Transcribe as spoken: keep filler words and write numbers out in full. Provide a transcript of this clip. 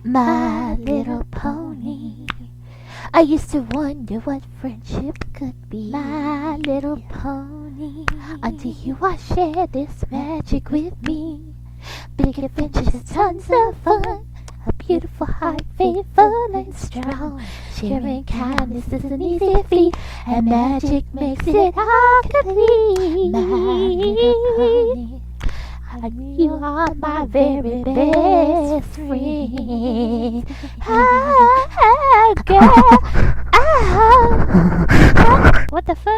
My Little Pony. I used to wonder what friendship could be. My Little Pony. Until you I share this magic with me. Big adventures, tons of fun. A beautiful heart, faithful and strong. Sharing kindness is an easy feat, and magic makes it all complete. My Little Pony. You are my very best friend. Ah, girl. Ah. What the fuck?